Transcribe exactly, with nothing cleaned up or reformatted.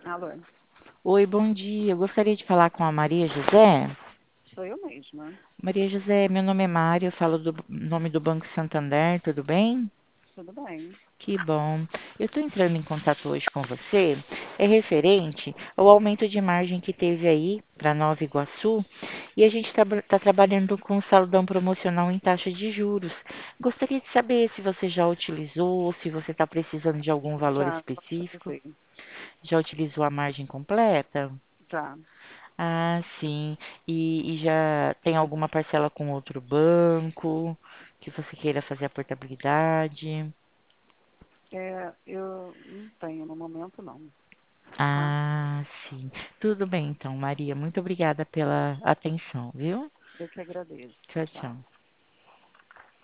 Alô, Oi, bom dia. Eu gostaria de falar com a Maria José. sou eu mesma. Maria José, meu nome é Mário, eu falo do nome do Banco Santander, tudo bem? Tudo bem? Que bom. Eu estou entrando em contato hoje com você, é referente ao aumento de margem que teve aí para Nova Iguaçu e a gente está trabalhando com um saldão promocional em taxa de juros. Gostaria de saber se você já utilizou, se você está precisando de algum valor Já, específico. utilizei. Já utilizou a margem completa? Já. Ah, sim. E, e já tem alguma parcela com outro banco que você queira fazer a portabilidade? É, eu não tenho no momento, não. Tá? Ah, sim. Tudo bem, então, Maria. Muito obrigada pela atenção, viu? Eu que agradeço. Tchau, Tchau. tchau.